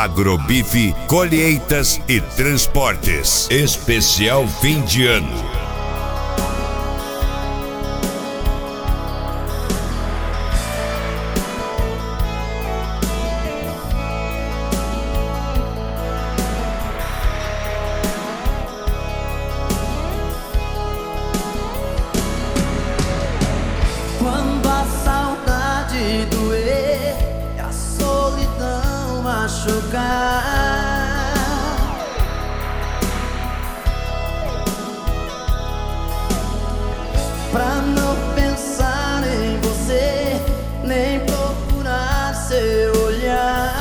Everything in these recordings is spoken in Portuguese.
Agrobife, colheitas e transportes. Especial fim de ano. Quando a saudade doer e a solidão machucar, pra não pensar em você, nem procurar seu olhar,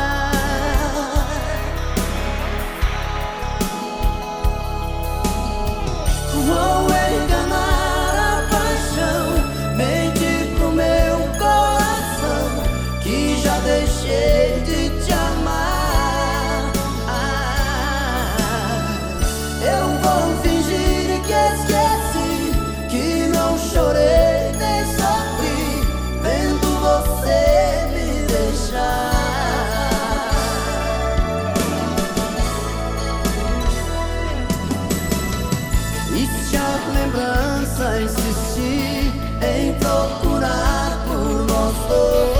vou enganar a paixão, mentir pro meu coração que já deixei de te amar. Eu vou fingir que esqueci, que não chorei nem sofri, vendo você me deixar. E se a lembrança insistir em procurar por nós dois,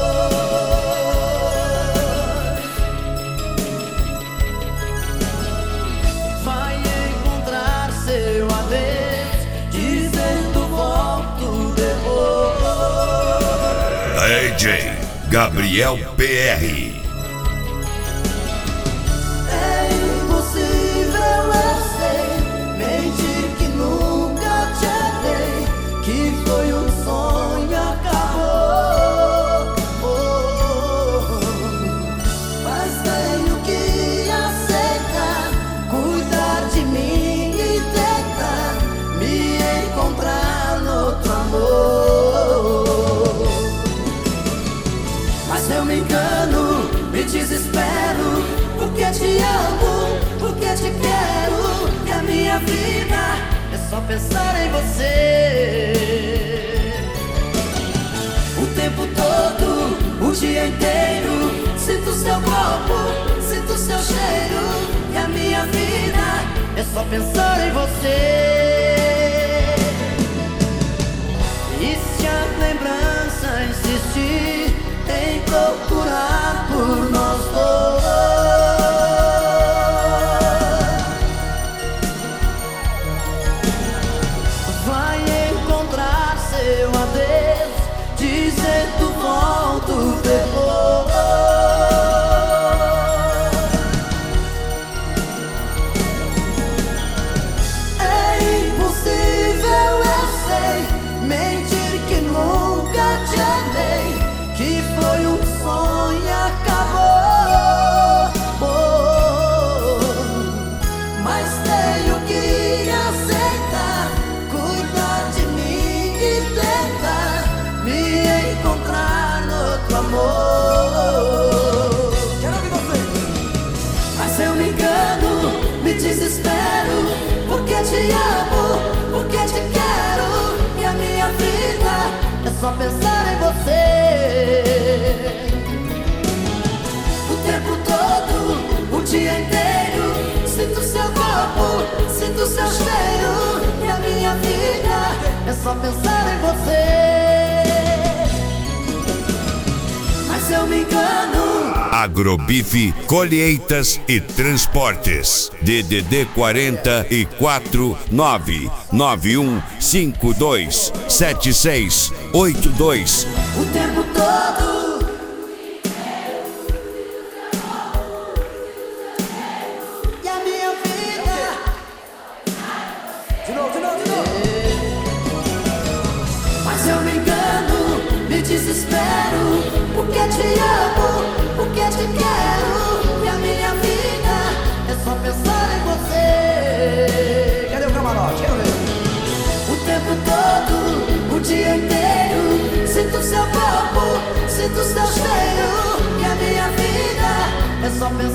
vai encontrar seu adeus, dizendo volto depois. DJ Gabriel PR. É impossível, eu sei, mentir que nunca te amei, que foi um sonho e acabou. Mas tenho que aceitar, cuidar de mim e tentar me encontrar no outro amor. Mas eu me engano, me desespero, porque te amo, porque te quero, e a minha vida é só pensar em você. O tempo todo, o dia inteiro, sinto seu corpo, sinto seu cheiro, e a minha vida é só pensar em você. E se a lembrança insistir em procurar por nós dois, vai encontrar seu adeus, dizendo volto depois. É impossível, eu sei, mentir que nunca te amei, que foi um sonho e acabou. Mas tenho que aceitar, cuidar de mim e tentar me encontrar no outro amor. Quero ouvir você. Mas eu me engano, me desespero, porque te amo, porque te quero, e a minha vida é só pensar em você. O tempo todo, o dia inteiro, sinto seu corpo, sinto seu cheiro, e a minha vida é só pensar em você. Mas eu me engano. Agrobife, colheitas e transportes. DDD 44 991 52 7682. O tempo todo. E a minha vida. De novo. Mas eu me engano, me desespero, porque te amo, porque te quero, e a minha vida é só pensar em você. Cadê o camarote? Quero ver. O tempo todo, o dia inteiro, sinto seu corpo, sinto seu cheiro, e a minha vida é só pensar